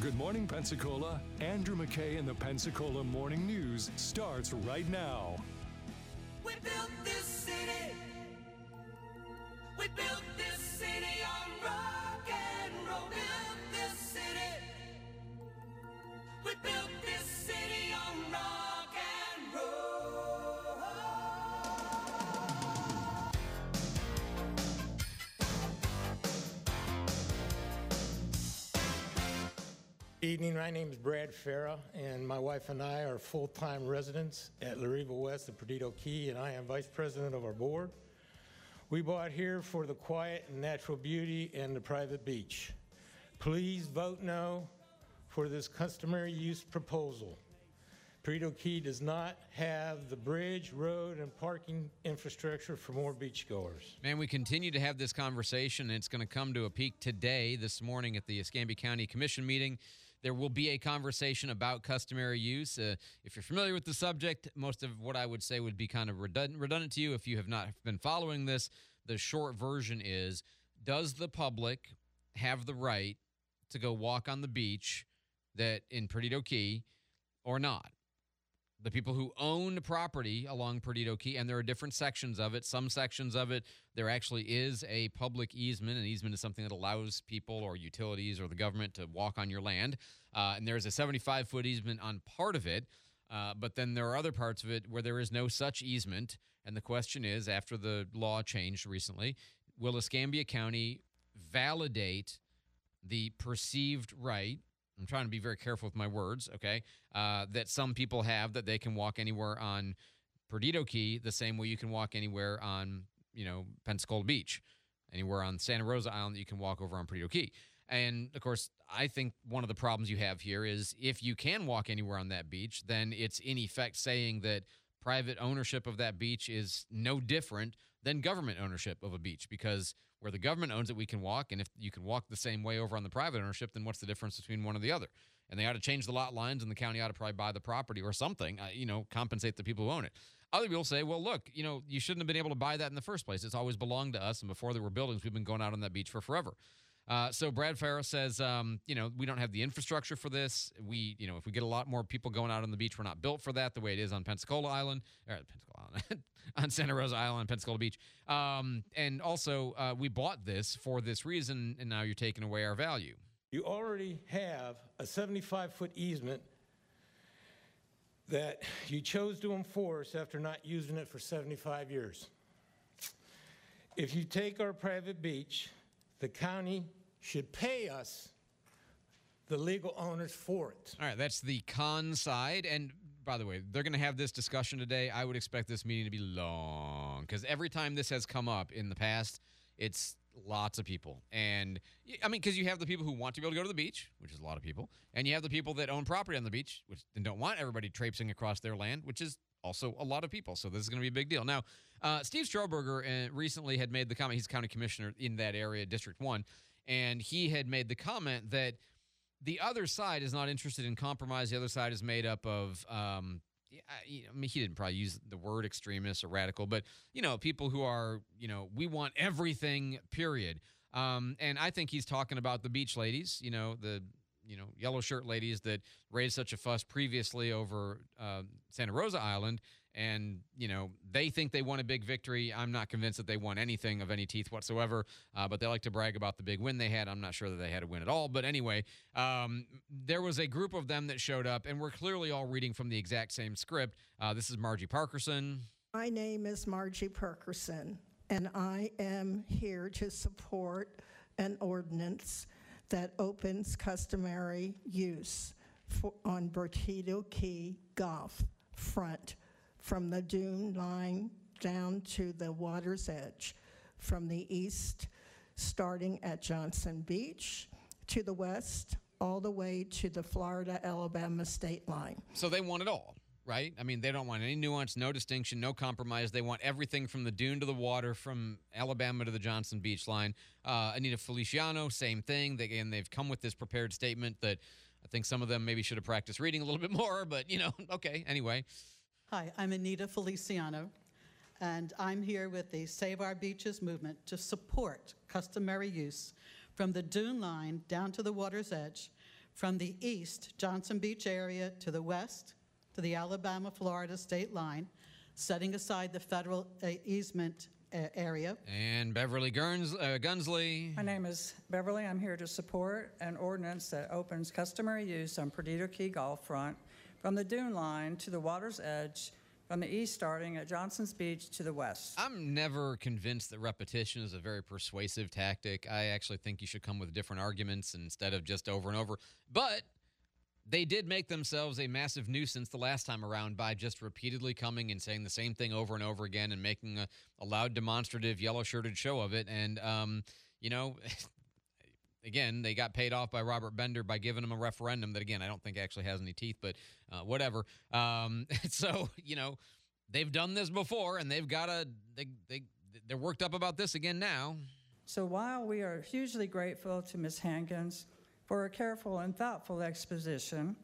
Good morning, Pensacola. Andrew McKay and the Pensacola Morning News starts right now. We built this city. We built this city on rock and roll. Built this city. We built this city on rock and roll. Evening, my name is Brad Farah, and my wife and I are full-time residents at La Riva West of Perdido Key, and I am vice president of our board. We bought here for the quiet and natural beauty and the private beach. Please vote no for this customary use proposal. Perdido Key does not have the bridge, road, and parking infrastructure for more beachgoers. Man, we continue to have this conversation, and it's going to come to a peak today, this morning at the Escambia County Commission meeting. There will be a conversation about customary use. If you're familiar with the subject, most of what I would say would be kind of redundant to you. If you have not been following this, the short version is, does the public have the right to go walk on the beach that in Perdido Key or not? The people who own property along Perdido Key, and there are different sections of it. Some sections of it, there actually is a public easement. An easement is something that allows people or utilities or the government to walk on your land. And there's a 75-foot easement on part of it. But then there are other parts of it where there is no such easement. And the question is, after the law changed recently, will Escambia County validate the perceived right, I'm trying to be very careful with my words, okay, that some people have, that they can walk anywhere on Perdido Key the same way you can walk anywhere on, Pensacola Beach, anywhere on Santa Rosa Island that you can walk over on Perdido Key. And, of course, I think one of the problems you have here is if you can walk anywhere on that beach, then it's in effect saying that private ownership of that beach is no different than government ownership of a beach, because where the government owns it, we can walk, and if you can walk the same way over on the private ownership, then what's the difference between one or the other? And they ought to change the lot lines, and the county ought to probably buy the property or something, compensate the people who own it. Other people say, well, look, you shouldn't have been able to buy that in the first place. It's always belonged to us, and before there were buildings, we've been going out on that beach for forever. So Brad Farah says, we don't have the infrastructure for this. If we get a lot more people going out on the beach, we're not built for that the way it is on on Santa Rosa Island, Pensacola Beach. And also, we bought this for this reason, and now you're taking away our value. You already have a 75-foot easement that you chose to enforce after not using it for 75 years. If you take our private beach, the county should pay us, the legal owners, for it. All right, that's the con side. And by the way, they're going to have this discussion today. I would expect this meeting to be long, because every time this has come up in the past, it's lots of people. And, because you have the people who want to be able to go to the beach, which is a lot of people, and you have the people that own property on the beach, which then don't want everybody traipsing across their land, which is also a lot of people. So this is going to be a big deal. Now, Steve Strohberger recently had made the comment, he's county commissioner in that area, District 1, and he had made the comment that the other side is not interested in compromise. The other side is made up of, he didn't probably use the word extremists or radical, but, people who are, we want everything, period. And I think he's talking about the beach ladies, the yellow shirt ladies that raised such a fuss previously over Santa Rosa Island. And, they think they won a big victory. I'm not convinced that they won anything of any teeth whatsoever, but they like to brag about the big win they had. I'm not sure that they had a win at all. But anyway, there was a group of them that showed up, and we're clearly all reading from the exact same script. This is Margie Parkerson. My name is Margie Parkerson, and I am here to support an ordinance that opens customary use on Perdido Key Golf front from the dune line down to the water's edge, from the east starting at Johnson Beach to the west all the way to the Florida-Alabama state line. So they want it all, right? They don't want any nuance, no distinction, no compromise. They want everything from the dune to the water, from Alabama to the Johnson Beach line. Anita Feliciano, same thing. They've come with this prepared statement that I think some of them maybe should have practiced reading a little bit more, but, okay, anyway. Hi, I'm Anita Feliciano, and I'm here with the Save Our Beaches movement to support customary use from the dune line down to the water's edge, from the east, Johnson Beach area, to the west, to the Alabama-Florida state line, setting aside the federal easement area. And Beverly Gunsley. My name is Beverly. I'm here to support an ordinance that opens customary use on Perdido Key Golf Front from the dune line to the water's edge, from the east starting at Johnson's Beach to the west. I'm never convinced that repetition is a very persuasive tactic. I actually think you should come with different arguments instead of just over and over. But they did make themselves a massive nuisance the last time around by just repeatedly coming and saying the same thing over and over again and making a loud, demonstrative, yellow-shirted show of it. And, again, they got paid off by Robert Bender by giving him a referendum that, again, I don't think actually has any teeth, but whatever. So, they've done this before, and they've got they're worked up about this again now. So while we are hugely grateful to Ms. Hankins for a careful and thoughtful exposition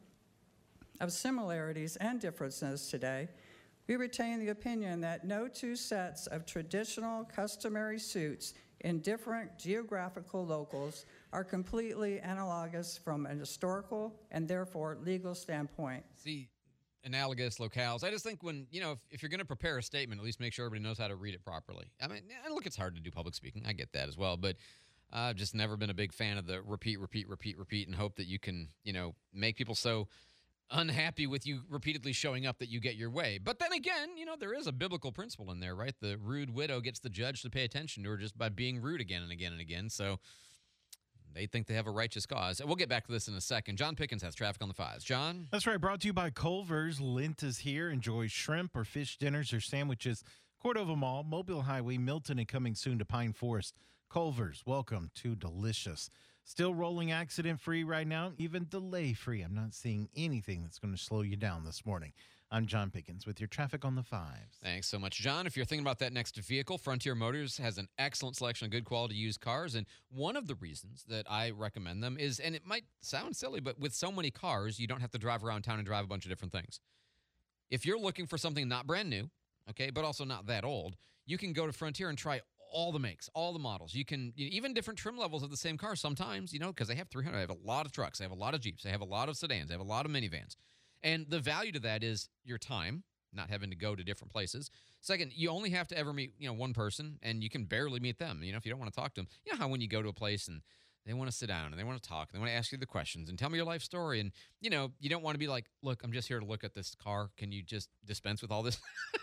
of similarities and differences today, we retain the opinion that no two sets of traditional customary suits in different geographical locales are completely analogous from an historical and therefore legal standpoint. See, analogous locales. I just think when, if you're going to prepare a statement, at least make sure everybody knows how to read it properly. I mean, look, it's hard to do public speaking. I get that as well, but I've just never been a big fan of the repeat, and hope that you can, make people so unhappy with you repeatedly showing up that you get your way. But then again, there is a biblical principle in there, right? The rude widow gets the judge to pay attention to her just by being rude again and again and again. So they think they have a righteous cause. We'll get back to this in a second. John Pickens has traffic on the 5s. John? That's right. Brought to you by Culver's. Lint is here. Enjoy shrimp or fish dinners or sandwiches. Cordova Mall, Mobile Highway, Milton, and coming soon to Pine Forest. Culver's, welcome to delicious. Still rolling accident-free right now, even delay-free. I'm not seeing anything that's going to slow you down this morning. I'm John Pickens with your traffic on the 5s. Thanks so much, John. If you're thinking about that next vehicle, Frontier Motors has an excellent selection of good quality used cars. And one of the reasons that I recommend them is, and it might sound silly, but with so many cars, you don't have to drive around town and drive a bunch of different things. If you're looking for something not brand new, okay, but also not that old, you can go to Frontier and try all the makes, all the models. You can, even different trim levels of the same car sometimes, because they have 300. I have a lot of trucks. I have a lot of Jeeps. I have a lot of sedans. I have a lot of minivans. And the value to that is your time, not having to go to different places. Second, you only have to ever meet, one person, and you can barely meet them, if you don't want to talk to them. You know how when you go to a place and they want to sit down and they want to talk, and they want to ask you the questions and tell me your life story, and, you don't want to be like, look, I'm just here to look at this car. Can you just dispense with all this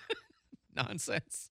nonsense?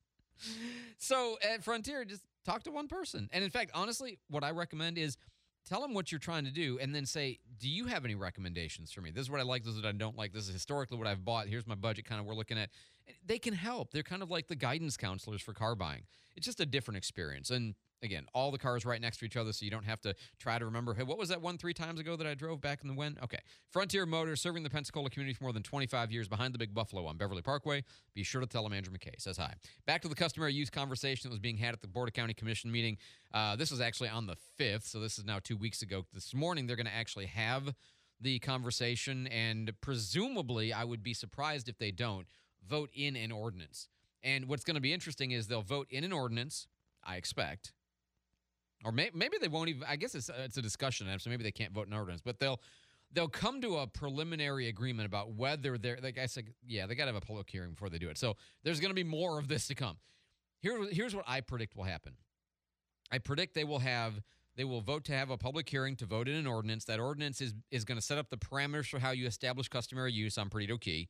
So at Frontier, just talk to one person. And in fact, honestly, what I recommend is tell them what you're trying to do and then say, do you have any recommendations for me? This is what I like. This is what I don't like. This is historically what I've bought. Here's my budget kind of we're looking at. They can help. They're kind of like the guidance counselors for car buying. It's just a different experience. And again, all the cars right next to each other, so you don't have to try to remember, hey, what was that one 3 times ago that I drove back in the when? Okay. Frontier Motors, serving the Pensacola community for more than 25 years, behind the Big Buffalo on Beverly Parkway. Be sure to tell them Andrew McKay says hi. Back to the customary use conversation that was being had at the Board of County Commission meeting. This was actually on the 5th, so this is now 2 weeks ago. This morning, they're going to actually have the conversation, and presumably, I would be surprised if they don't, vote in an ordinance. And what's going to be interesting is they'll vote in an ordinance, I expect. Or maybe they won't even. I guess it's a discussion item, so maybe they can't vote in ordinance. But they'll come to a preliminary agreement about whether they're. Like I said, yeah, they got to have a public hearing before they do it. So there's going to be more of this to come. Here's what I predict will happen. I predict they will vote to have a public hearing to vote in an ordinance. That ordinance is going to set up the parameters for how you establish customary use on Perdido Key.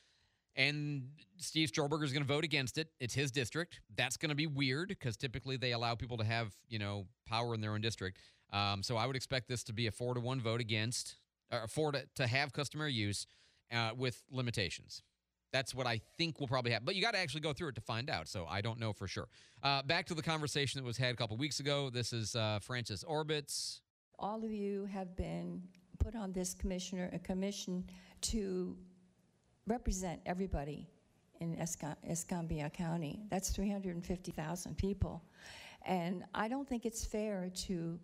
And Steve Stroberger is going to vote against it. It's his district. That's going to be weird because typically they allow people to have, power in their own district. So I would expect this to be a 4-1 vote against, or to have customary use with limitations. That's what I think will probably happen. But you got to actually go through it to find out. So I don't know for sure. Back to the conversation that was had a couple weeks ago. This is Frances Orbitz. All of you have been put on this commission to represent everybody in Escambia County. That's 350,000 people. And I don't think it's fair to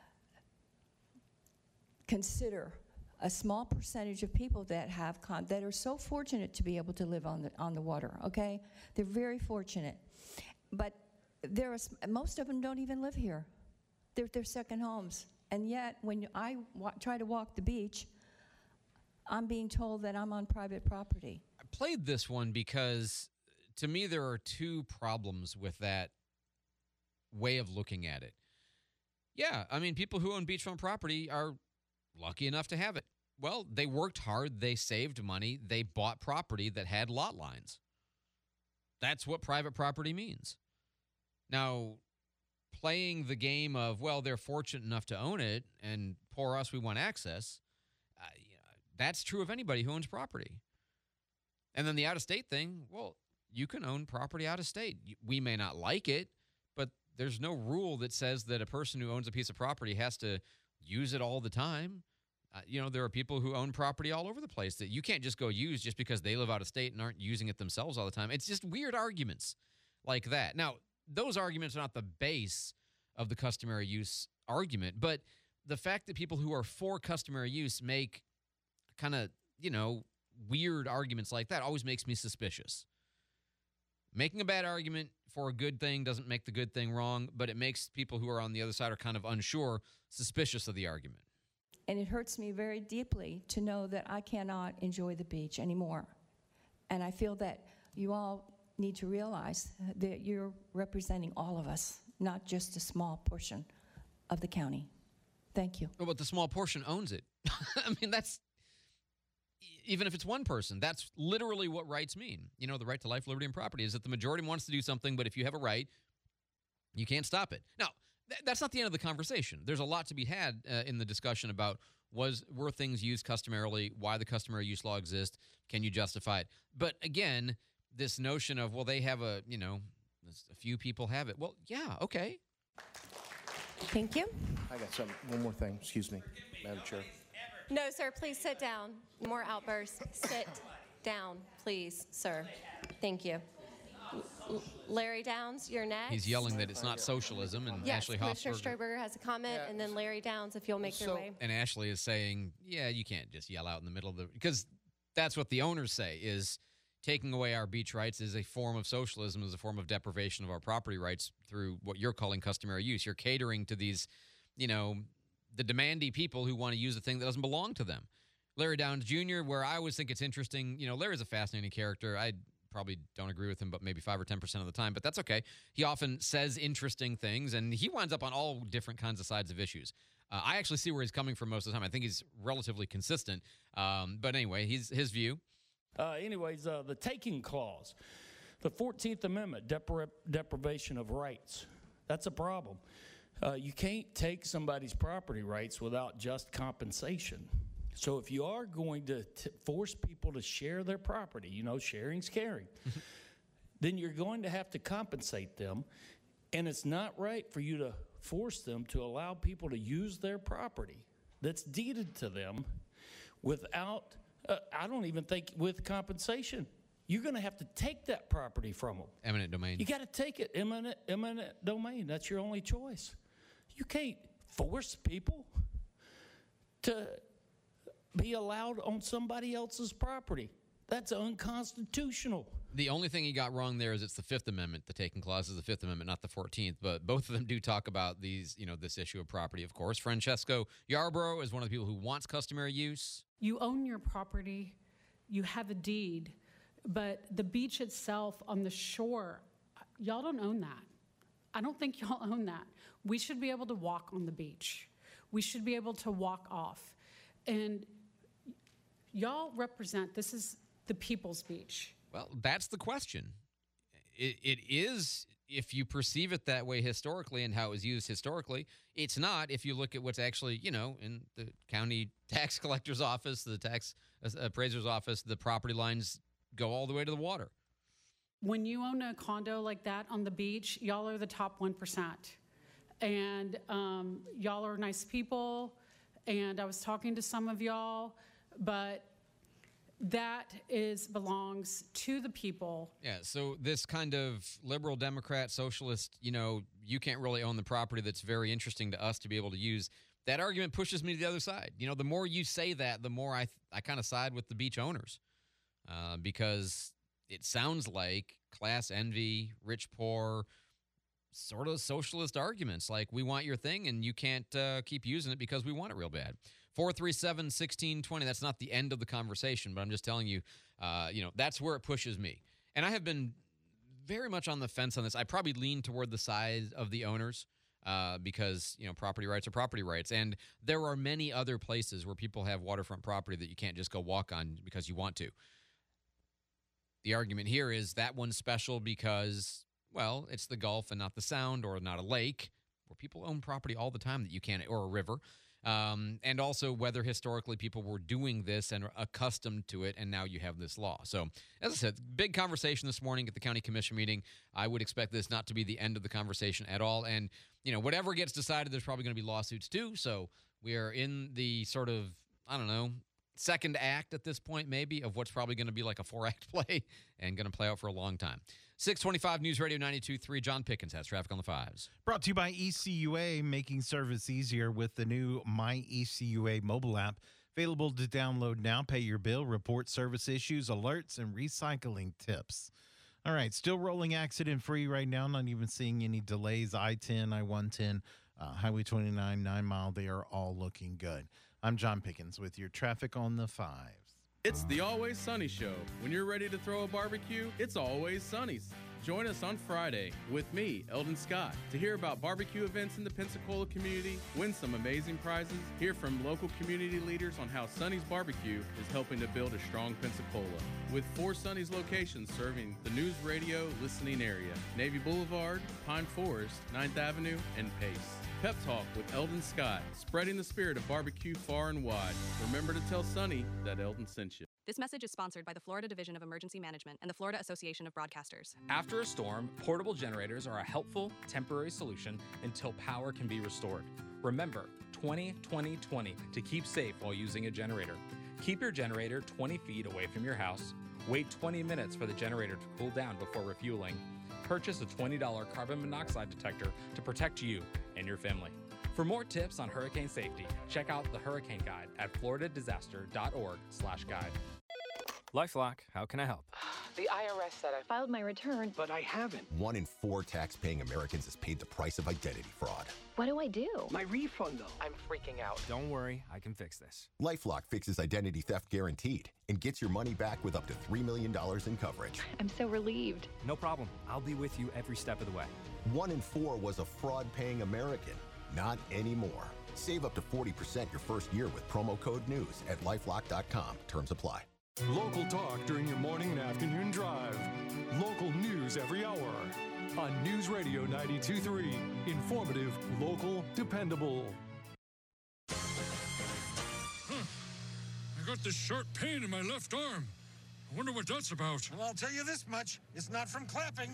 consider a small percentage of people that have that are so fortunate to be able to live on the water, okay? They're very fortunate. But most of them don't even live here. They're second homes. And yet, when I try to walk the beach, I'm being told that I'm on private property. I played this one because to me there are two problems with that way of looking at it. Yeah, I mean, people who own beachfront property are lucky enough to have it. Well, they worked hard, they saved money, they bought property that had lot lines. That's what private property means. Now, playing the game of, well, they're fortunate enough to own it, and poor us, we want access, that's true of anybody who owns property. And then the out-of-state thing, well, you can own property out of state. We may not like it, but there's no rule that says that a person who owns a piece of property has to use it all the time. There are people who own property all over the place that you can't just go use just because they live out of state and aren't using it themselves all the time. It's just weird arguments like that. Now, those arguments are not the base of the customary use argument, but the fact that people who are for customary use make kind of, weird arguments like that always makes me suspicious. Making a bad argument for a good thing doesn't make the good thing wrong, but it makes people who are on the other side are kind of unsure suspicious of the argument. And it hurts me very deeply to know that I cannot enjoy the beach anymore. And I feel that you all need to realize that you're representing all of us, not just a small portion of the county. Thank you. Well, but the small portion owns it. I mean, that's, even if it's one person, that's literally what rights mean. The right to life, liberty, and property is that the majority wants to do something, but if you have a right, you can't stop it. Now, that's not the end of the conversation. There's a lot to be had in the discussion about were things used customarily, why the customary use law exists, can you justify it? But again, this notion of, well, they have a few people have it. Well, yeah, okay. Thank you. I got one more thing. Excuse me, Madam Chair. No, sir, please sit down. More outbursts. Sit down, please, sir. Thank you. Larry Downs, you're next. He's yelling that it's not socialism, and yes, Ashley Commissioner Hoffberger. Stroberger has a comment, and then Larry Downs, if you'll make your way. And Ashley is saying, yeah, you can't just yell out in the middle of because that's what the owners say, is taking away our beach rights is a form of socialism, is a form of deprivation of our property rights through what you're calling customary use. You're catering to these, the demandy people who want to use a thing that doesn't belong to them. Larry Downs Jr., where I always think it's interesting, Larry's a fascinating character. I probably don't agree with him, but maybe 5 or 10% of the time, but that's okay. He often says interesting things, and he winds up on all different kinds of sides of issues. I actually see where he's coming from most of the time. I think he's relatively consistent. But anyway, his view. The taking clause, the 14th Amendment, deprivation of rights. That's a problem. You can't take somebody's property rights without just compensation. So if you are going to force people to share their property, sharing's caring, then you're going to have to compensate them. And it's not right for you to force them to allow people to use their property that's deeded to them without, I don't even think with compensation. You're going to have to take that property from them. Eminent domain. You got to take it, eminent domain. That's your only choice. You can't force people to be allowed on somebody else's property. That's unconstitutional. The only thing he got wrong there is it's the Fifth Amendment. The taking clause is the Fifth Amendment, not the 14th. But both of them do talk about these, this issue of property, of course. Francesco Yarborough is one of the people who wants customary use. You own your property. You have a deed. But the beach itself on the shore, y'all don't own that. I don't think y'all own that. We should be able to walk on the beach. We should be able to walk off. And y'all represent, this is the people's beach. Well, that's the question. It is, if you perceive it that way historically and how it was used historically. It's not if you look at what's actually, in the county tax collector's office, the tax appraiser's office, the property lines go all the way to the water. When you own a condo like that on the beach, y'all are the top 1%. And y'all are nice people. And I was talking to some of y'all, but that belongs to the people. Yeah, so this kind of liberal Democrat, socialist, you can't really own the property that's very interesting to us to be able to use. That argument pushes me to the other side. The more you say that, the more I kind of side with the beach owners because it sounds like class envy, rich, poor, sort of socialist arguments like we want your thing and you can't keep using it because we want it real bad. 437-1620. That's not the end of the conversation, but I'm just telling you, that's where it pushes me. And I have been very much on the fence on this. I probably lean toward the side of the owners because, property rights are property rights. And there are many other places where people have waterfront property that you can't just go walk on because you want to. The argument here is that one's special because, well, it's the Gulf and not the Sound or not a lake where people own property all the time that you can't, or a river. And also whether historically people were doing this and are accustomed to it, and now you have this law. So, as I said, big conversation this morning at the county commission meeting. I would expect this not to be the end of the conversation at all. And, whatever gets decided, there's probably going to be lawsuits too. So we are in the sort of, second act at this point maybe of what's probably going to be like a 4-act play and going to play out for a long time. 625 News Radio 92.3. John Pickens has traffic on the 5s. Brought to you by ECUA, making service easier with the new My ECUA mobile app. Available to download now. Pay your bill, report service issues, alerts, and recycling tips. All right, still rolling accident-free right now. Not even seeing any delays. I-10, I-110, Highway 29, 9 Mile. They are all looking good. I'm John Pickens with your traffic on the 5s. It's the Always Sunny Show. When you're ready to throw a barbecue, it's Always Sunny's. Join us on Friday with me, Eldon Scott, to hear about barbecue events in the Pensacola community, win some amazing prizes, hear from local community leaders on how Sunny's Barbecue is helping to build a strong Pensacola. With 4 Sunny's locations serving the news radio listening area, Navy Boulevard, Pine Forest, 9th Avenue, and Pace. Pep Talk with Eldon Scott, spreading the spirit of barbecue far and wide. Remember to tell Sunny that Eldon sent you. This message is sponsored by the Florida Division of Emergency Management and the Florida Association of Broadcasters. After a storm, portable generators are a helpful, temporary solution until power can be restored. Remember, 20-20-20 to keep safe while using a generator. Keep your generator 20 feet away from your house. Wait 20 minutes for the generator to cool down before refueling. Purchase a $20 carbon monoxide detector to protect you and your family. For more tips on hurricane safety, check out the Hurricane Guide at floridadisaster.org/guide. LifeLock, how can I help? The IRS said I filed my return, but I haven't. 1 in 4 tax-paying Americans has paid the price of identity fraud. What do I do? My refund, though. I'm freaking out. Don't worry, I can fix this. LifeLock fixes identity theft guaranteed and gets your money back with up to $3 million in coverage. I'm so relieved. No problem. I'll be with you every step of the way. 1 in 4 was a fraud-paying American. Not anymore. Save up to 40% your first year with promo code NEWS at LifeLock.com. Terms apply. Local talk during your morning and afternoon drive. Local news every hour. On News Radio 92.3. Informative, local, dependable. I got this sharp pain in my left arm. I wonder what that's about. Well, I'll tell you this much. It's not from clapping.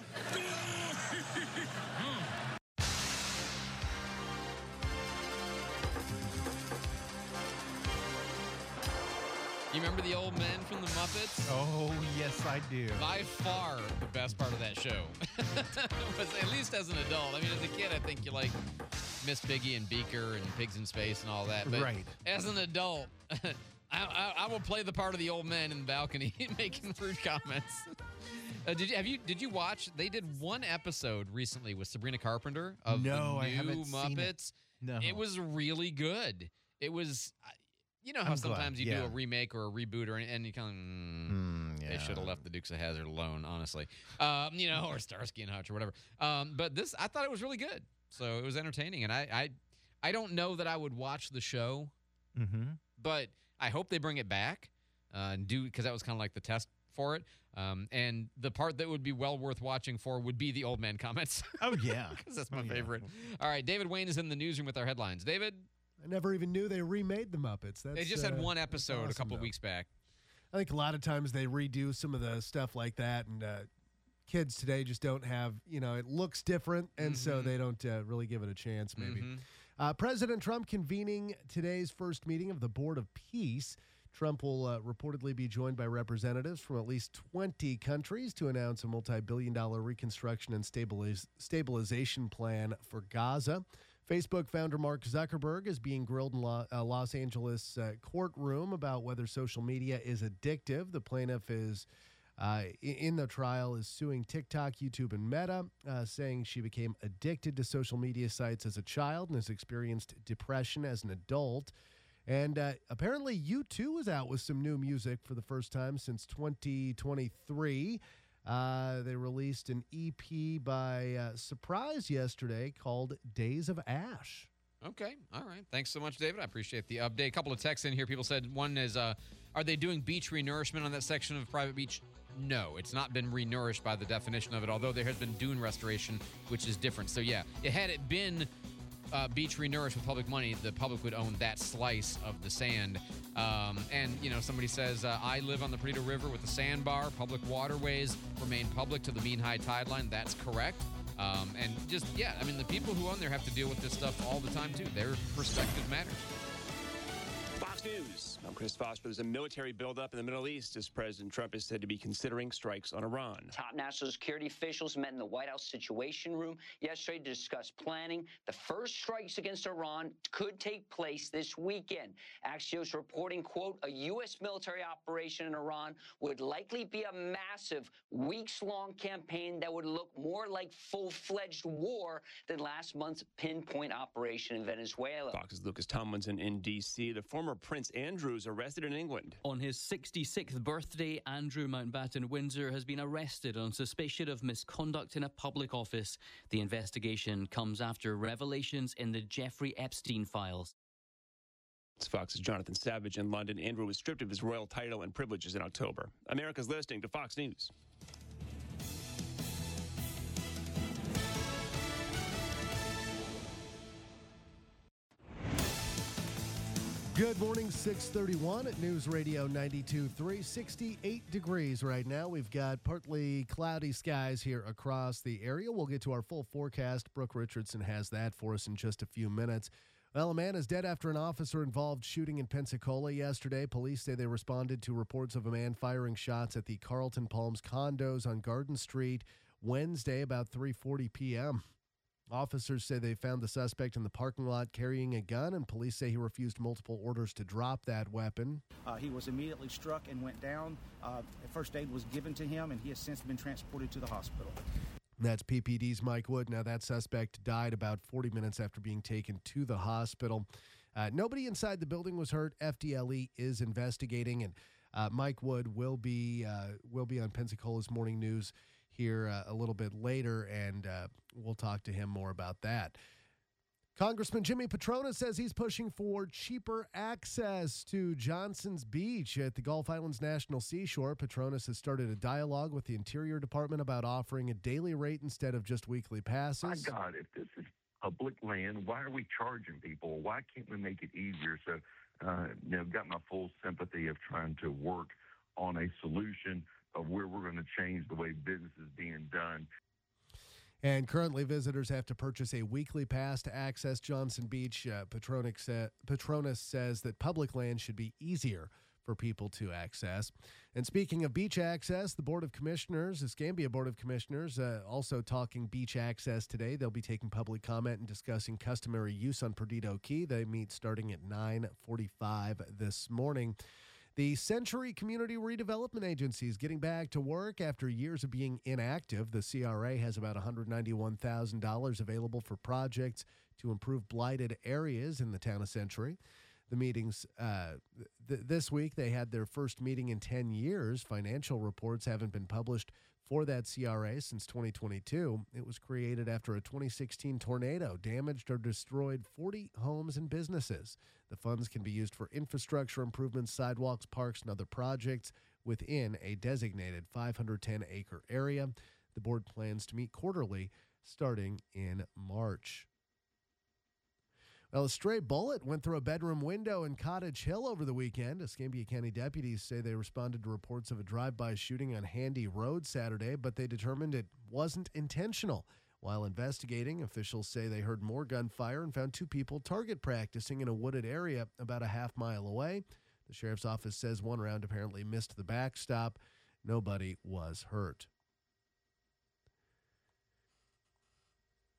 You remember the old men from the Muppets? Oh, yes, I do. By far the best part of that show. Was, at least as an adult. I mean, as a kid, I think you like Miss Piggy and Beaker and Pigs in Space and all that. But right. As an adult, I will play the part of the old man in the balcony making rude comments. Did you watch? They did one episode recently with Sabrina Carpenter of the new I haven't seen Muppets. it. No. It was really good. It was. You know how sometimes you do a remake or a reboot, and you kind of they should have left the Dukes of Hazzard alone, honestly. Or Starsky and Hutch or whatever. But this, I thought it was really good, so it was entertaining, and I don't know that I would watch the show, but I hope they bring it back and do, because that was kind of like the test for it. And the part that would be well worth watching for would be the old man comments. Oh yeah, because that's my favorite. All right, David Wayne is in the newsroom with our headlines. David. I never even knew they remade the Muppets. They just had one episode awesome, a couple of weeks back. I think a lot of times they redo some of the stuff like that, and kids today just don't have, it looks different, and so they don't really give it a chance, maybe. President Trump convening today's first meeting of the Board of Peace. Trump will reportedly be joined by representatives from at least 20 countries to announce a multi-billion-dollar reconstruction and stabilization plan for Gaza. Facebook founder Mark Zuckerberg is being grilled in a Los Angeles courtroom about whether social media is addictive. The plaintiff is in the trial is suing TikTok, YouTube, and Meta, saying she became addicted to social media sites as a child and has experienced depression as an adult. And apparently U2 is out with some new music for the first time since 2023. They released an EP by Surprise yesterday called Days of Ash. Okay. All right. Thanks so much, David. I appreciate the update. A couple of texts in here. People said one is, are they doing beach renourishment on that section of private beach? No, it's not been renourished by the definition of it, although there has been dune restoration, which is different. So, yeah, had it been beach renourished with public money, the public would own that slice of the sand. And, somebody says, I live on the Perdido River with the sandbar. Public waterways remain public to the mean high tide line. That's correct. And just, the people who own there have to deal with this stuff all the time, too. Their perspective matters. Fox News. I'm Chris Foster. There's a military buildup in the Middle East as President Trump is said to be considering strikes on Iran. Top national security officials met in the White House Situation Room yesterday to discuss planning. The first strikes against Iran could take place this weekend. Axios reporting, quote, a U.S. military operation in Iran would likely be a massive, weeks-long campaign that would look more like full-fledged war than last month's pinpoint operation in Venezuela. Fox's Lucas Tomlinson in D.C. The former Prince Andrew is arrested in England. On his 66th birthday, Andrew Mountbatten Windsor has been arrested on suspicion of misconduct in a public office. The investigation comes after revelations in the Jeffrey Epstein files. It's Fox's Jonathan Savage in London. Andrew was stripped of his royal title and privileges in October. America's listening to Fox News. Good morning, 631 at News Radio 92.3, 68 degrees right now. We've got partly cloudy skies here across the area. We'll get to our full forecast. Brooke Richardson has that for us in just a few minutes. Well, a man is dead after an officer-involved shooting in Pensacola yesterday. Police say they responded to reports of a man firing shots at the Carlton Palms condos on Garden Street Wednesday about 3:40 p.m. Officers say they found the suspect in the parking lot carrying a gun, and police say he refused multiple orders to drop that weapon. He was immediately struck and went down. First aid was given to him, and he has since been transported to the hospital. That's PPD's Mike Wood. Now, that suspect died about 40 minutes after being taken to the hospital. Nobody inside the building was hurt. FDLE is investigating, and Mike Wood will be on Pensacola's Morning News here a little bit later, and we'll talk to him more about that. Congressman Jimmy Patronis says he's pushing for cheaper access to Johnson's Beach at the Gulf Islands National Seashore. Patronis has started a dialogue with the Interior Department about offering a daily rate instead of just weekly passes. My God, if this is public land, why are we charging people? Why can't we make it easier? So, got my full sympathy of trying to work on a solution of where we're going to change the way business is being done. And currently, visitors have to purchase a weekly pass to access Johnson Beach. Patronis says that public land should be easier for people to access. And speaking of beach access, the Board of Commissioners, the Escambia Board of Commissioners, also talking beach access today. They'll be taking public comment and discussing customary use on Perdido Key. They meet starting at 9:45 this morning. The Century Community Redevelopment Agency is getting back to work after years of being inactive. The CRA has about $191,000 available for projects to improve blighted areas in the town of Century. The meetings this week, they had their first meeting in 10 years. Financial reports haven't been published for that CRA since 2022. It was created after a 2016 tornado damaged or destroyed 40 homes and businesses. The funds can be used for infrastructure improvements, sidewalks, parks, and other projects within a designated 510-acre area. The board plans to meet quarterly starting in March. Well, a stray bullet went through a bedroom window in Cottage Hill over the weekend. Escambia County deputies say they responded to reports of a drive-by shooting on Handy Road Saturday, but they determined it wasn't intentional. While investigating, officials say they heard more gunfire and found two people target practicing in a wooded area about a half-mile away. The sheriff's office says one round apparently missed the backstop. Nobody was hurt.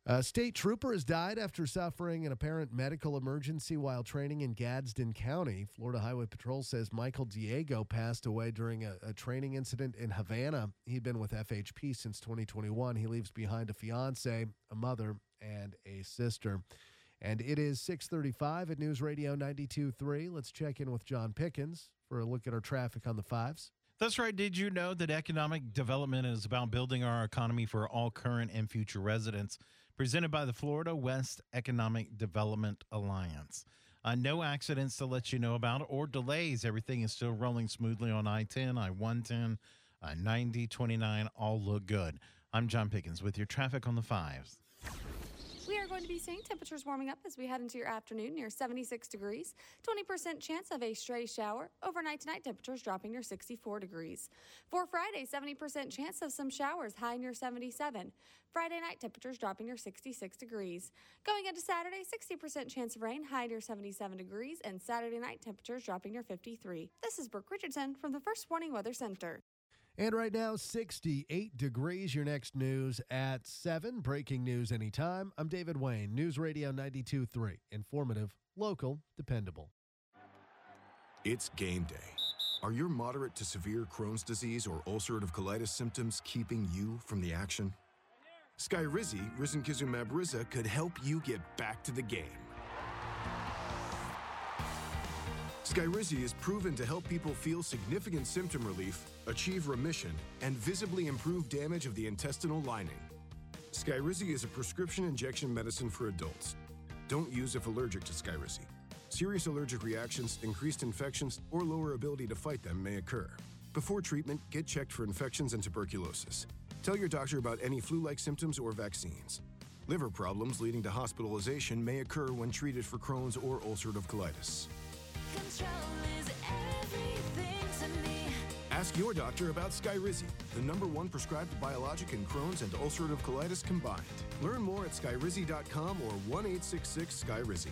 A state trooper has died after suffering an apparent medical emergency while training in Gadsden County. Florida Highway Patrol says Michael Diego passed away during a training incident in Havana. He'd been with FHP since 2021. He leaves behind a fiance, a mother, and a sister. And it is 6:35 at News Radio 92.3. Let's check in with John Pickens for a look at our traffic on the fives. That's right. Did you know that economic development is about building our economy for all current and future residents? Presented by the Florida West Economic Development Alliance. No accidents to let you know about or delays. Everything is still rolling smoothly on I-10, I-110, 90, 29. All look good. I'm John Pickens with your traffic on the fives. We are going to be seeing temperatures warming up as we head into your afternoon near 76 degrees. 20% chance of a stray shower. Overnight tonight, temperatures dropping near 64 degrees. For Friday, 70% chance of some showers, high near 77. Friday night, temperatures dropping near 66 degrees. Going into Saturday, 60% chance of rain, high near 77 degrees. And Saturday night, temperatures dropping near 53. This is Brooke Richardson from the First Warning Weather Center. And right now, 68 degrees. Your next news at 7. Breaking news anytime. I'm David Wayne, News Radio 92.3. Informative, local, dependable. It's game day. Are your moderate to severe Crohn's disease or ulcerative colitis symptoms keeping you from the action? Skyrizi, risankizumab Riza, could help you get back to the game. Skyrizi is proven to help people feel significant symptom relief, achieve remission, and visibly improve damage of the intestinal lining. Skyrizi is a prescription injection medicine for adults. Don't use if allergic to Skyrizi. Serious allergic reactions, increased infections, or lower ability to fight them may occur. Before treatment, get checked for infections and tuberculosis. Tell your doctor about any flu-like symptoms or vaccines. Liver problems leading to hospitalization may occur when treated for Crohn's or ulcerative colitis. Control is everything to me. Ask your doctor about Skyrizi, the #1 prescribed biologic in Crohn's and ulcerative colitis combined. Learn more at skyrizi.com or 1-866-SKYRIZI.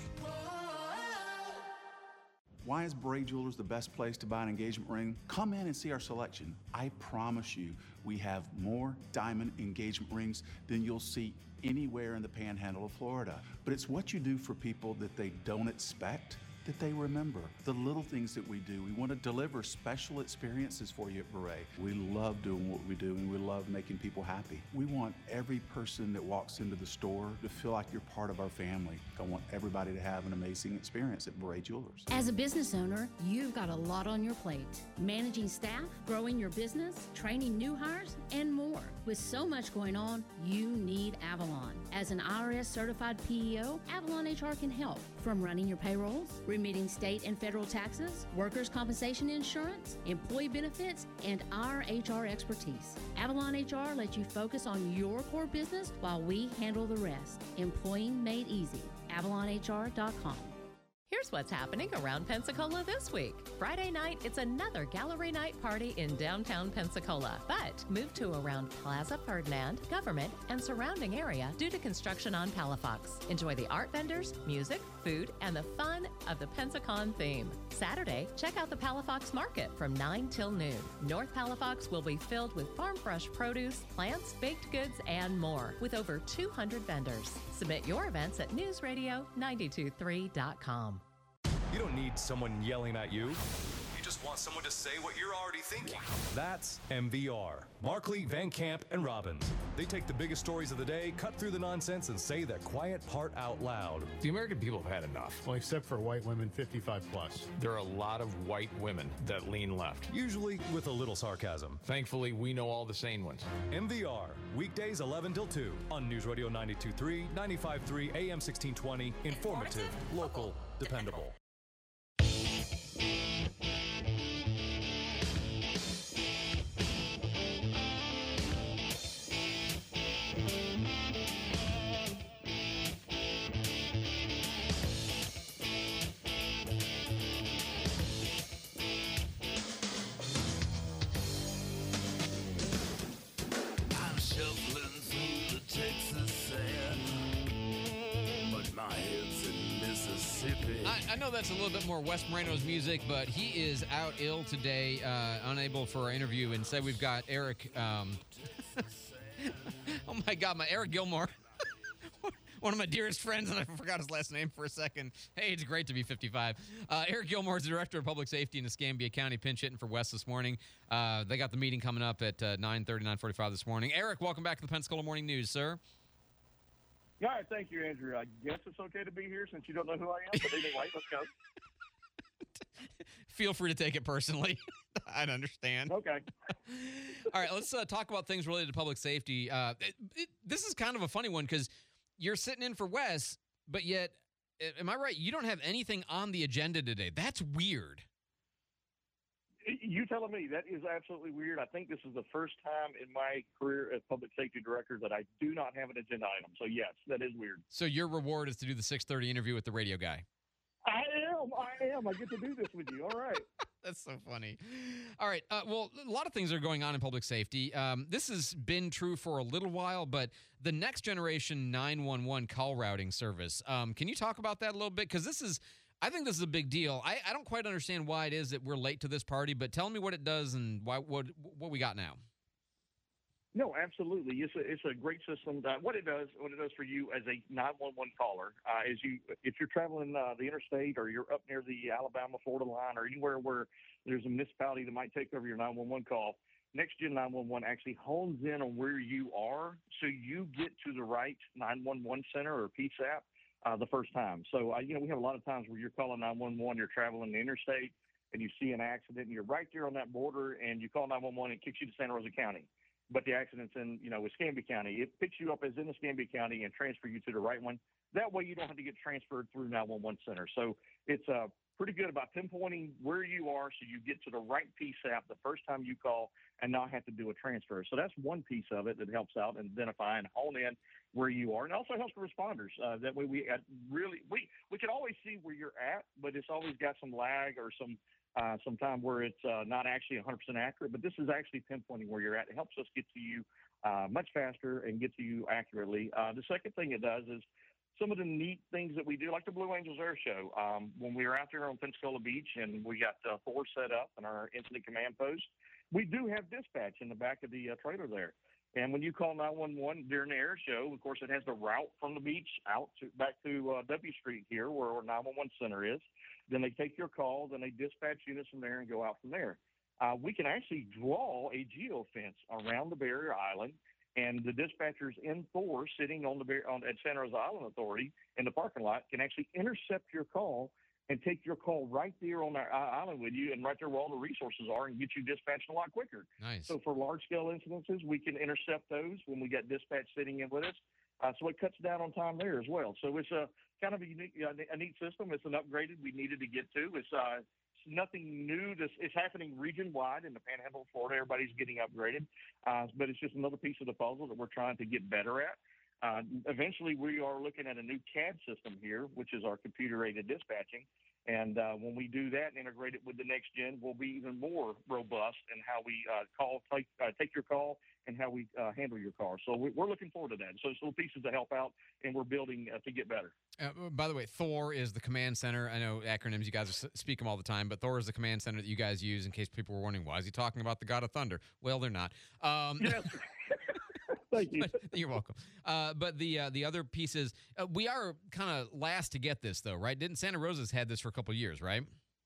Why is Bray Jewelers the best place to buy an engagement ring? Come in and see our selection. I promise you, we have more diamond engagement rings than you'll see anywhere in the panhandle of Florida. But it's what you do for people that they don't expect that they remember. The little things that we do. We want to deliver special experiences for you at Beret. We love doing what we do, and we love making people happy. We want every person that walks into the store to feel like you're part of our family. I want everybody to have an amazing experience at Beret Jewelers. As a business owner, you've got a lot on your plate. Managing staff, growing your business, training new hires, and more. With so much going on, you need Avalon. As an IRS certified PEO, Avalon HR can help. From running your payrolls, remitting state and federal taxes, workers' compensation insurance, employee benefits, and our HR expertise. Avalon HR lets you focus on your core business while we handle the rest. Employing made easy. AvalonHR.com. Here's what's happening around Pensacola this week. Friday night, it's another gallery night party in downtown Pensacola, but move to around Plaza Ferdinand, Government, and surrounding area due to construction on Palafox. Enjoy the art vendors, music, food, and the fun of the Pensacon theme. Saturday, check out the Palafox Market from 9 till noon. North Palafox will be filled with farm-fresh produce, plants, baked goods, and more, with over 200 vendors. Submit your events at newsradio923.com. You don't need someone yelling at you. You just want someone to say what you're already thinking. That's MVR. Markley, Van Camp, and Robbins. They take the biggest stories of the day, cut through the nonsense, and say the quiet part out loud. The American people have had enough. Well, except for white women 55 plus. There are a lot of white women that lean left. Usually with a little sarcasm. Thankfully, we know all the sane ones. MVR, weekdays 11 till 2 on News Radio 92.3, 95.3, AM 1620. Informative, local, dependable. I know that's a little bit more Wes Moreno's music, but he is out ill today, unable for our interview. Instead, we've got Eric. Oh my God, my Eric Gilmore. one of my dearest friends, and I forgot his last name for a second. Hey, it's great to be 55. Eric Gilmore is the Director of Public Safety in Escambia County, pinch hitting for Wes this morning. They got the meeting coming up at 9:30, 9:45 this morning. Eric, welcome back to the Pensacola Morning News, sir. All right, thank you, Andrew. I guess it's okay to be here since you don't know who I am, but anyway, let's go. Feel free to take it personally. I'd understand. Okay. All right, let's talk about things related to public safety. This is kind of a funny one because you're sitting in for Wes, but yet, am I right? You don't have anything on the agenda today. That's weird. You telling me that is absolutely weird. I think this is the first time in my career as public safety director that I do not have an agenda item. So, yes, that is weird. So your reward is to do the 6:30 interview with the radio guy. I am. I get to do this with you. All right. That's so funny. All right. Well, a lot of things are going on in public safety. This has been true for a little while, but the next generation 911 call routing service, can you talk about that a little bit? Because I think this is a big deal. I don't quite understand why it is that we're late to this party, but tell me what it does and what we got now. No, absolutely. It's a great system. What it does for you as a 911 caller is if you're traveling the interstate or you're up near the Alabama-Florida line or anywhere where there's a municipality that might take over your 911 call, NextGen 911 actually hones in on where you are so you get to the right 911 center or PSAP the first time. So, we have a lot of times where you're calling 911, you're traveling the interstate, and you see an accident, and you're right there on that border, and you call 911 and it kicks you to Santa Rosa County. But the accident's in, Escambia County. It picks you up as in Escambia County and transfer you to the right one. That way you don't have to get transferred through 911 center. So it's pretty good about pinpointing where you are so you get to the right PSAP the first time you call and not have to do a transfer. So that's one piece of it that helps out and identify and hone in where you are. And also helps the responders. That way we can always see where you're at, but it's always got some lag or some time where it's not actually 100% accurate, but this is actually pinpointing where you're at. It helps us get to you much faster and get to you accurately. The second thing it does is some of the neat things that we do, like the Blue Angels Air Show. When we were out there on Pensacola Beach and we got Thor set up in our incident command post, we do have dispatch in the back of the trailer there. And when you call 911 during the air show, of course, it has the route from the beach back to W Street here, where our 911 center is. Then they take your call, then they dispatch units from there and go out from there. We can actually draw a geofence around the barrier island, and the dispatchers in Thor sitting at Santa Rosa Island Authority in the parking lot can actually intercept your call and take your call right there on our island with you and right there where all the resources are and get you dispatched a lot quicker. Nice. So for large-scale incidences, we can intercept those when we got dispatch sitting in with us. So it cuts down on time there as well. So it's a kind of a unique, a neat system. It's an upgraded we needed to get to. It's nothing new. It's happening region-wide in the Panhandle of Florida. Everybody's getting upgraded. But it's just another piece of the puzzle that we're trying to get better at. Eventually, we are looking at a new CAD system here, which is our computer-aided dispatching. And when we do that and integrate it with the next gen, we'll be even more robust in how we take your call and how we handle your car. So we're looking forward to that. So it's little pieces to help out, and we're building to get better. By the way, Thor is the command center. I know acronyms, you guys speak them all the time, but Thor is the command center that you guys use in case people were wondering, why is he talking about the God of Thunder? Well, they're not. Yes. Thank you. You're welcome. But the other piece is we are kind of last to get this, though, right? Didn't Santa Rosa's had this for a couple of years, right?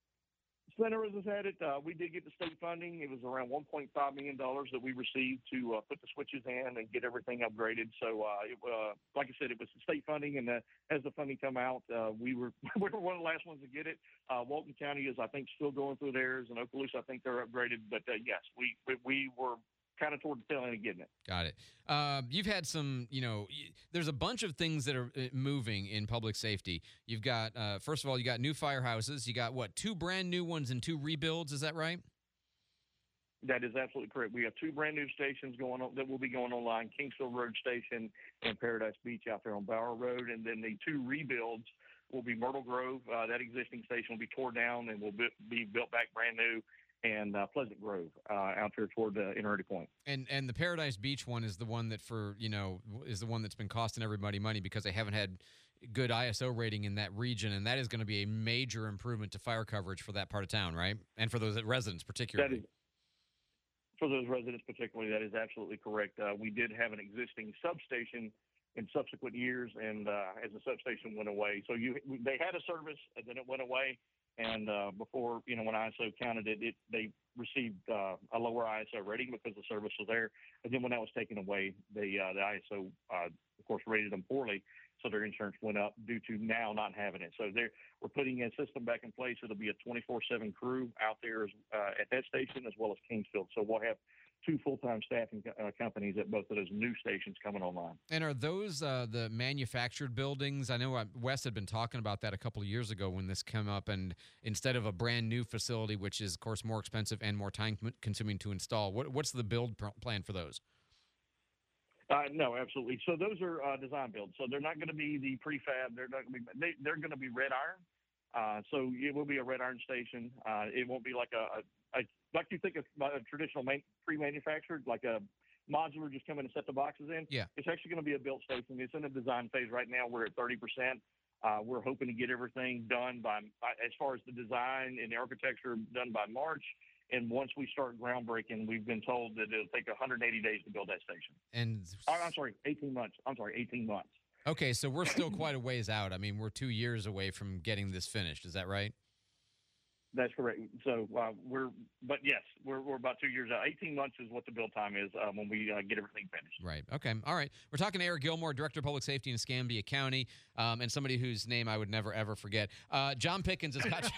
Santa Rosa's had it. We did get the state funding. It was around $1.5 million that we received to put the switches in and get everything upgraded. So, like I said, it was state funding, and as the funding come out, we were one of the last ones to get it. Walton County is, I think, still going through theirs, and Okaloosa, I think they're upgraded. But yes, we were kind of toward the tail end of getting it. Got it. You've had some, there's a bunch of things that are moving in public safety. You've got, first of all, you got new firehouses. You got, 2 brand new ones and 2 rebuilds. Is that right? That is absolutely correct. We have 2 brand new stations going on that will be going online, Kingsville Road Station and Paradise Beach out there on Bower Road. And then the 2 rebuilds will be Myrtle Grove. That existing station will be tore down and will be built back brand new. And Pleasant Grove out there toward Inner Point. And the Paradise Beach one is the one that is the one that's been costing everybody money because they haven't had good ISO rating in that region, and that is going to be a major improvement to fire coverage for that part of town, right? And for those residents particularly. For those residents particularly, that is absolutely correct. We did have an existing substation in subsequent years, and as the substation went away. So they had a service, and then it went away. And before, when ISO counted it, they received a lower ISO rating because the service was there. And then when that was taken away, the ISO, of course, rated them poorly, so their insurance went up due to now not having it. So we're putting a system back in place. It'll be a 24/7 crew out there at that station as well as Kingsfield. So we'll have 2 full-time staffing companies at both of those new stations coming online. And are those the manufactured buildings? I know Wes had been talking about that a couple of years ago when this came up, and instead of a brand new facility, which is, of course, more expensive and more time-consuming to install, what's the build plan for those? No, absolutely. So those are design builds. So they're not going to be the prefab. They're going to be red iron. So it will be a red iron station. It won't be like like you think of a traditional pre-manufactured, like a modular, just come in and set the boxes in. Yeah. It's actually going to be a built station. It's in the design phase right now. We're at 30%. We're hoping to get everything done by as far as the design and the architecture done by March. And once we start groundbreaking, we've been told that it'll take 180 days to build that station. And I'm sorry, 18 months. 18 months. Okay, so we're still quite a ways out. I mean, we're 2 years away from getting this finished. Is that right? That's correct. So we're about 2 years out. 18 months is what the build time is when we get everything finished. Right. Okay. All right. We're talking to Eric Gilmore, Director of Public Safety in Escambia County, and somebody whose name I would never, ever forget. John Pickens has got...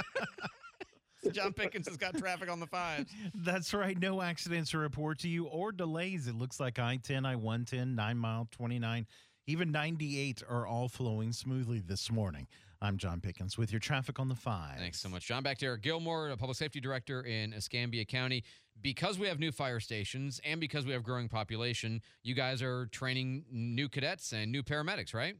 John Pickens has got traffic on the 5s. That's right. No accidents to report to you or delays. It looks like I-10, I-110, 9 Mile, 29, even 98 are all flowing smoothly this morning. I'm John Pickens with your traffic on the 5. Thanks so much, John. Back to Eric Gilmore, Public Safety Director in Escambia County. Because we have new fire stations and because we have growing population, you guys are training new cadets and new paramedics, right?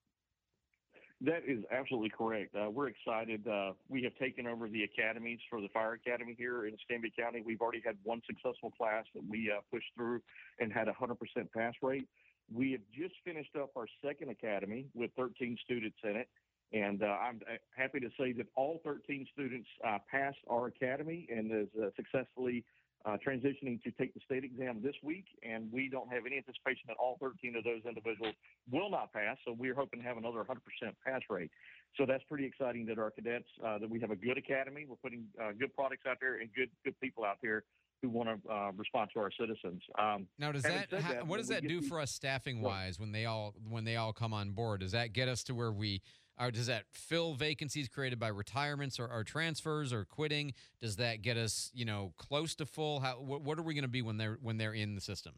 That is absolutely correct. We're excited. We have taken over the academies for the fire academy here in Escambia County. We've already had one successful class that we pushed through and had a 100% pass rate. We have just finished up our second academy with 13 students in it. And I'm happy to say that all 13 students passed our academy and is successfully transitioning to take the state exam this week, and we don't have any anticipation that all 13 of those individuals will not pass, so we're hoping to have another 100% pass rate. So that's pretty exciting that our cadets, that we have a good academy. We're putting good products out there and good people out there who want to respond to our citizens. Now, what does that do for us staffing-wise when they all come on board? Does that get us to where we are? Does that fill vacancies created by retirements or transfers or quitting? Does that get us, close to full? What are we going to be when they're in the system?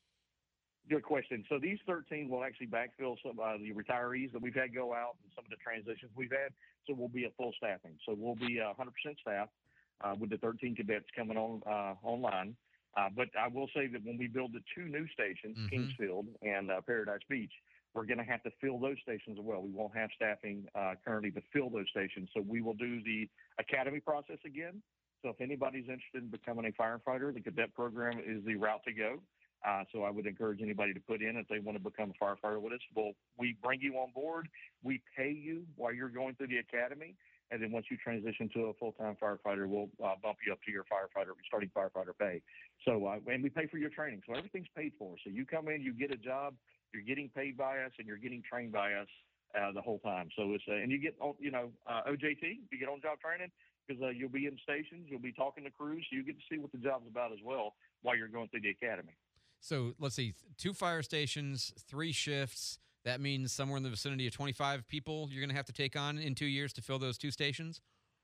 Good question. So these 13 will actually backfill some of the retirees that we've had go out and some of the transitions we've had. So we'll be at full staffing. So we'll be 100% staffed with the 13 cadets coming on online. But I will say that when we build the 2 new stations, Kingsfield and Paradise Beach, we're going to have to fill those stations as well. We won't have staffing currently to fill those stations. So we will do the academy process again. So if anybody's interested in becoming a firefighter, the cadet program is the route to go. So I would encourage anybody to put in if they want to become a firefighter with us. Well, we bring you on board. We pay you while you're going through the academy. And then once you transition to a full-time firefighter, we'll bump you up to your starting firefighter pay. So, and we pay for your training. So everything's paid for. So you come in, you get a job, you're getting paid by us, and you're getting trained by us the whole time. So it's, and you get, OJT, you get on-job training because you'll be in stations, you'll be talking to crews, so you get to see what the job's about as well while you're going through the academy. So let's see, 2 fire stations, 3 shifts. That means somewhere in the vicinity of 25 people you're going to have to take on in 2 years to fill those 2 stations?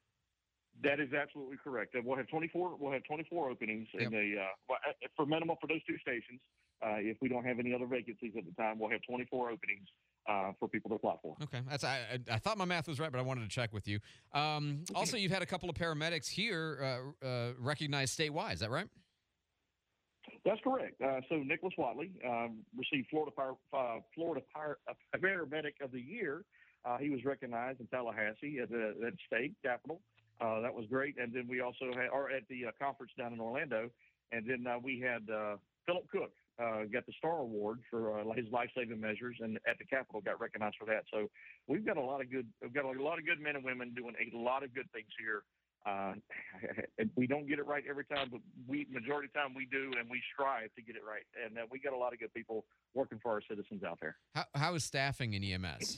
That is absolutely correct. We'll have 24. We'll have 24 openings in the for minimum for those 2 stations. If we don't have any other vacancies at the time, we'll have 24 openings for people to apply for. Okay, I thought my math was right, but I wanted to check with you. Also, you've had a couple of paramedics here recognized statewide. Is that right? That's correct. So Nicholas Watley received Florida Paramedic of the Year. He was recognized in Tallahassee at the state capitol. That was great. And then we also had, or at the conference down in Orlando. And then we had Philip Cook got the Star Award for his life-saving measures, and at the Capitol got recognized for that. So we've got a lot of good men and women doing a lot of good things here. We don't get it right every time, but majority of the time we do, and we strive to get it right. And we got a lot of good people working for our citizens out there. How is staffing in EMS?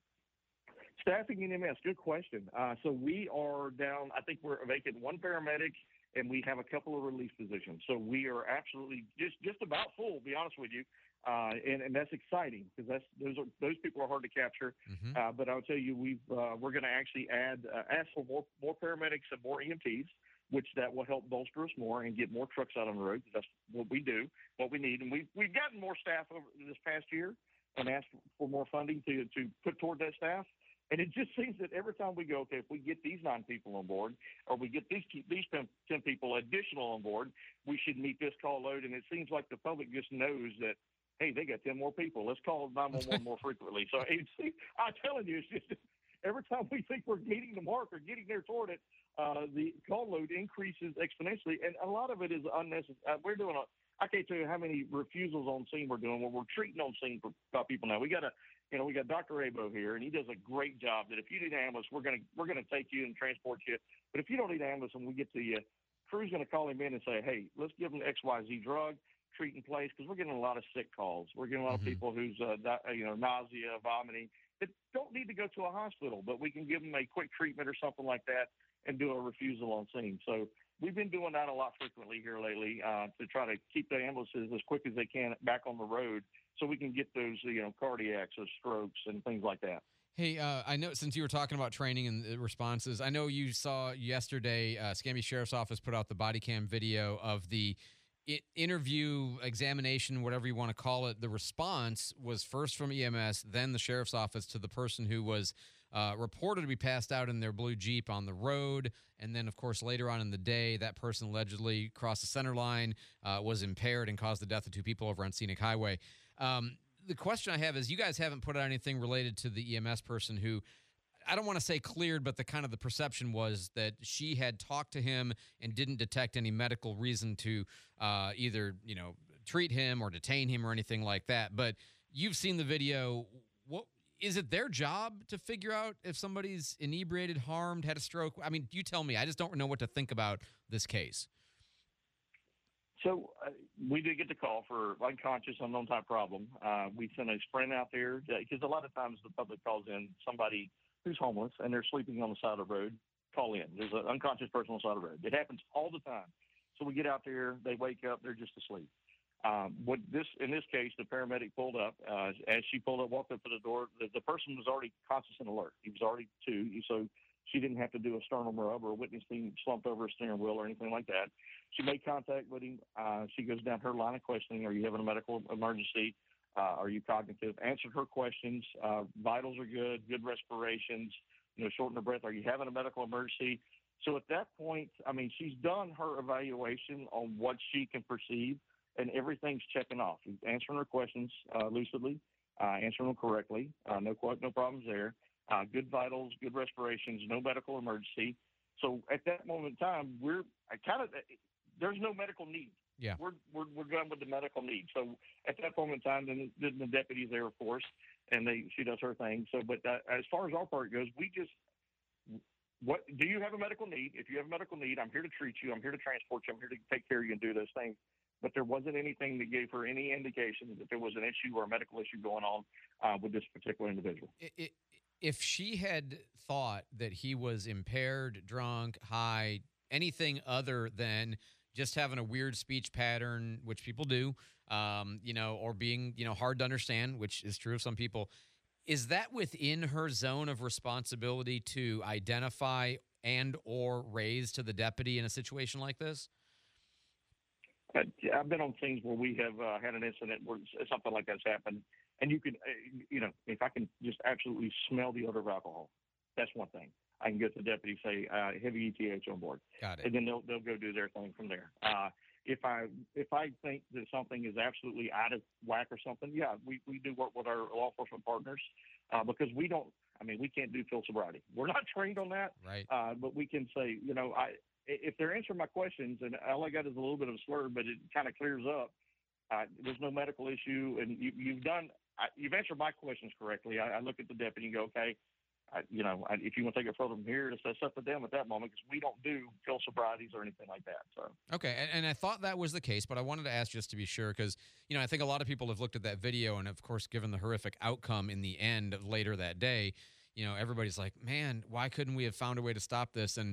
Staffing in EMS, good question. So we are down, I think we're vacant one paramedic, and we have a couple of relief positions. So we are absolutely just about full, to be honest with you. And that's exciting because those people are hard to capture. But I'll tell you, we're going to actually ask for more paramedics and more EMTs, which that will help bolster us more and get more trucks out on the road. That's what we do, what we need. And we've gotten more staff over this past year and asked for more funding to put toward that staff. And it just seems that every time we go, okay, if we get these 9 people on board, or we get these 10 people additional on board, we should meet this call load. And it seems like the public just knows that, hey, they got 10 more people. Let's call 911 more frequently. So I'm telling you, it's just every time we think we're meeting the mark or getting there toward it, the call load increases exponentially. And a lot of it is unnecessary. We're doing I can't tell you how many refusals on scene we're doing where we're treating on scene for people now. We got Dr. Abo here, and he does a great job that if you need an ambulance, we're gonna take you and transport you. But if you don't need an ambulance and we get to you, crew's gonna call him in and say, hey, let's give him XYZ drug, treat in place, because we're getting a lot of sick calls. We're getting a lot of people who's nausea, vomiting, that don't need to go to a hospital, but we can give them a quick treatment or something like that and do a refusal on scene. So we've been doing that a lot frequently here lately to try to keep the ambulances as quick as they can back on the road so we can get those, cardiacs or strokes and things like that. Hey, I know since you were talking about training and the responses, I know you saw yesterday Escambia Sheriff's Office put out the body cam video of the interview, examination, whatever you want to call it. The response was first from EMS, then the Sheriff's Office to the person who was reported to be passed out in their blue Jeep on the road. And then, of course, later on in the day, that person allegedly crossed the center line, was impaired, and caused the death of 2 people over on Scenic Highway. The question I have is, you guys haven't put out anything related to the EMS person who, I don't want to say cleared, but the perception was that she had talked to him and didn't detect any medical reason to either, treat him or detain him or anything like that. But you've seen the video. What is it their job to figure out if somebody's inebriated, harmed, had a stroke? I mean, you tell me. I just don't know what to think about this case. So we did get the call for unconscious, unknown type problem. We sent a sprint out there because a lot of times the public calls in somebody who's homeless and they're sleeping on the side of the road. Call in. There's an unconscious person on the side of the road. It happens all the time. So we get out there, they wake up, they're just asleep. In this case, the paramedic pulled up. As she pulled up, walked up to the door, the person was already conscious and alert. He was already so she didn't have to do a sternum rub or a witness being slumped over a steering wheel or anything like that. She made contact with him. She goes down her line of questioning. Are you having a medical emergency? Are you cognitive? Answered her questions. Vitals are good respirations, shorten of breath. Are you having a medical emergency? So at that point, she's done her evaluation on what she can perceive, and everything's checking off. He's answering her questions lucidly, answering them correctly. No problems there. Good vitals, good respirations, no medical emergency. So at that moment in time, there's no medical need. Yeah, we're done with the medical need. So at that moment in time, then the deputy's there, of course, and she does her thing. So, but as far as our part goes, what do you have a medical need? If you have a medical need, I'm here to treat you. I'm here to transport you. I'm here to take care of you and do those things. But there wasn't anything that gave her any indication that there was an issue or a medical issue going on with this particular individual. If she had thought that he was impaired, drunk, high, anything other than just having a weird speech pattern, which people do, or being, hard to understand, which is true of some people, is that within her zone of responsibility to identify and or raise to the deputy in a situation like this? I've been on scenes where we have had an incident where something like that's happened, and you can, if I can just absolutely smell the odor of alcohol, that's one thing. I can get the deputy say heavy ETH on board. Got it. And then they'll go do their thing from there. If I think that something is absolutely out of whack or something, yeah, we do work with our law enforcement partners because we can't do field sobriety. We're not trained on that. Right. But we can say, if they're answering my questions and all I got is a little bit of a slur, but it kind of clears up, there's no medical issue, and you've answered my questions correctly. I look at the deputy and go, okay, if you want to take it further from here, that's up to them at that moment because we don't do field sobrieties or anything like that. So Okay, and I thought that was the case, but I wanted to ask just to be sure because, I think a lot of people have looked at that video and, of course, given the horrific outcome in the end of later that day, everybody's like, man, why couldn't we have found a way to stop this? And,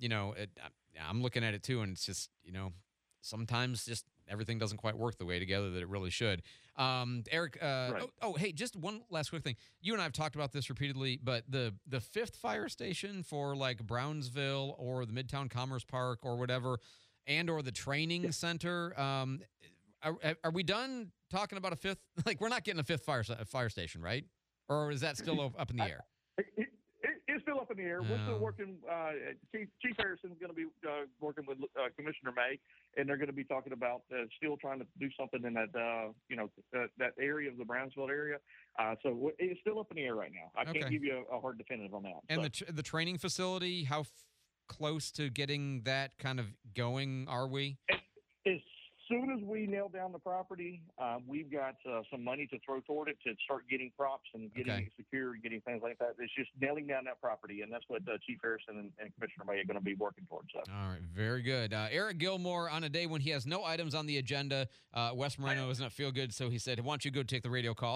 I'm looking at it too, and it's just, sometimes just everything doesn't quite work the way together that it really should. Eric, Right. hey, just one last quick thing. You and I have talked about this repeatedly, but the fifth fire station for like Brownsville or the Midtown Commerce Park or whatever, and or the training center, are we done talking about a fifth? Like, we're not getting a fifth fire station, right? Or is that still up in the air? It's still up in the air. We're still working. Chief Harrison's going to be working with Commissioner May, and they're going to be talking about still trying to do something in that that area of the Brownsville area. So it's still up in the air right now. I can't give you a hard definitive on that. And the training facility, how close to getting that kind of going are we? As soon as we nail down the property, we've got some money to throw toward it to start getting props and getting it secure, getting things like that. It's just nailing down that property, and that's what Chief Harrison and Commissioner May are going to be working towards. So. All right, very good. Eric Gilmore, on a day when he has no items on the agenda, Wes Moreno does not feel good, so he said, why don't you go take the radio call?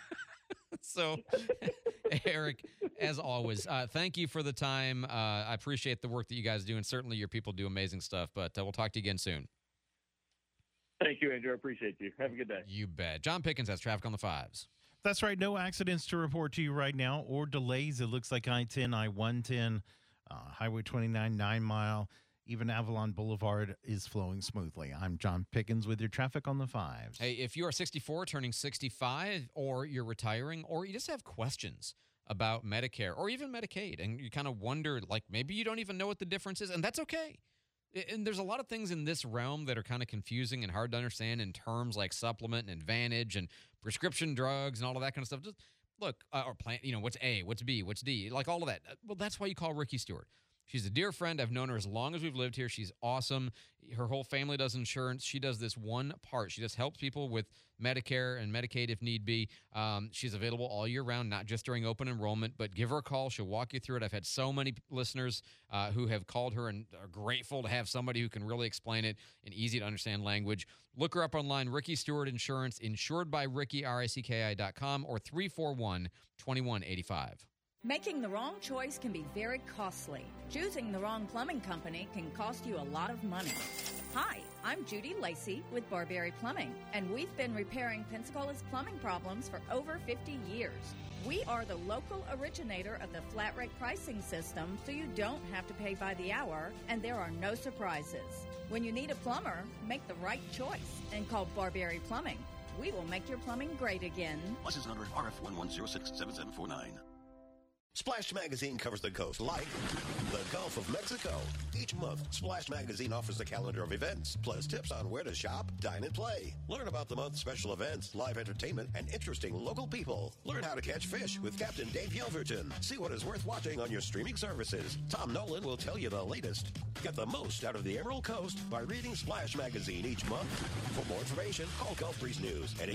So, Eric, as always, thank you for the time. I appreciate the work that you guys do, and certainly your people do amazing stuff, but we'll talk to you again soon. Thank you, Andrew. I appreciate you. Have a good day. You bet. John Pickens has traffic on the 5s. That's right. No accidents to report to you right now or delays. It looks like I-10, I-110, Highway 29, 9 Mile, even Avalon Boulevard is flowing smoothly. I'm John Pickens with your traffic on the 5s. Hey, if you are 64, turning 65, or you're retiring, or you just have questions about Medicare or even Medicaid, and you kind of wonder, like, maybe you don't even know what the difference is, and that's okay. And there's a lot of things in this realm that are kind of confusing and hard to understand in terms like supplement and advantage and prescription drugs and all of that kind of stuff. Just look, or plan, what's A, what's B, what's D, like all of that. Well, that's why you call Ricky Stewart. She's a dear friend. I've known her as long as we've lived here. She's awesome. Her whole family does insurance. She does this one part. She just helps people with Medicare and Medicaid if need be. She's available all year round, not just during open enrollment, but give her a call. She'll walk you through it. I've had so many listeners who have called her and are grateful to have somebody who can really explain it in easy to understand language. Look her up online, Ricky Stewart Insurance, insured by Ricky, RICKI.com, or 341-2185. Making the wrong choice can be very costly. Choosing the wrong plumbing company can cost you a lot of money. Hi, I'm Judy Lacey with Barberry Plumbing, and we've been repairing Pensacola's plumbing problems for over 50 years. We are the local originator of the flat rate pricing system, so you don't have to pay by the hour, and there are no surprises. When you need a plumber, make the right choice and call Barberry Plumbing. We will make your plumbing great again. License number RF11067749. Splash Magazine covers the coast like the Gulf of Mexico. Each month, Splash Magazine offers a calendar of events, plus tips on where to shop, dine, and play. Learn about the month's special events, live entertainment, and interesting local people. Learn how to catch fish with Captain Dave Yelverton. See what is worth watching on your streaming services. Tom Nolan will tell you the latest. Get the most out of the Emerald Coast by reading Splash Magazine each month. For more information, call Gulf Breeze News at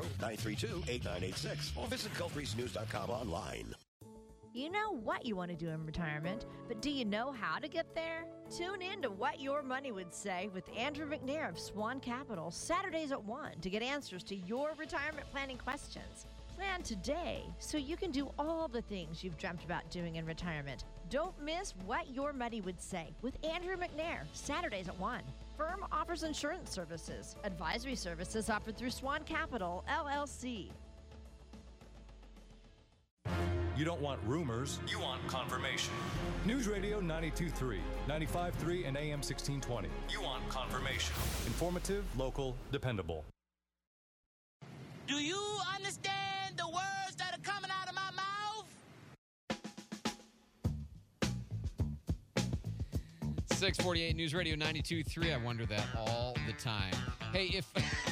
850-932-8986 or visit GulfBreezeNews.com online. You know what you want to do in retirement, but do you know how to get there? Tune in to What Your Money Would Say with Andrew McNair of Swan Capital, Saturdays at 1 to get answers to your retirement planning questions. Plan today so you can do all the things you've dreamt about doing in retirement. Don't miss What Your Money Would Say with Andrew McNair, Saturdays at 1. Firm offers insurance services. Advisory services offered through Swan Capital, LLC. You don't want rumors, you want confirmation. News Radio 92.3, 95.3, and AM 1620. You want confirmation. Informative, local, dependable. Do you understand the words that are coming out of my mouth? 648 News Radio 92.3. I wonder that all the time. Hey, if...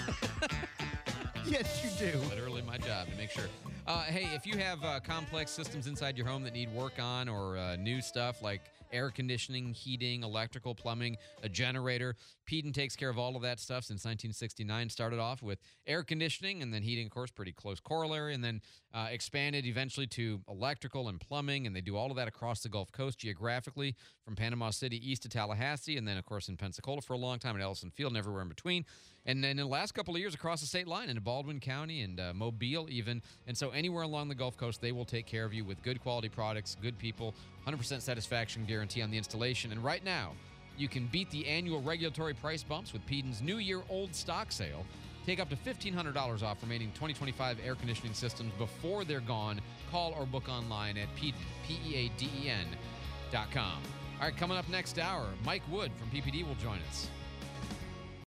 Yes, you do. Literally my job to make sure. Hey, if you have complex systems inside your home that need work on or new stuff like air conditioning, heating, electrical, plumbing, a generator. Peden takes care of all of that stuff since 1969. Started off with air conditioning and then heating, of course, pretty close corollary, and then expanded eventually to electrical and plumbing, and they do all of that across the Gulf Coast geographically from Panama City east to Tallahassee, and then, of course, in Pensacola for a long time, at Ellison Field and everywhere in between. And then in the last couple of years across the state line into Baldwin County and Mobile even. And so anywhere along the Gulf Coast, they will take care of you with good quality products, good people, 100% satisfaction guarantee on the installation. And right now, you can beat the annual regulatory price bumps with Peden's New Year Old Stock Sale. Take up to $1,500 off remaining 2025 air conditioning systems before they're gone. Call or book online at Peden, Peaden.com. All right, coming up next hour, Mike Wood from PPD will join us.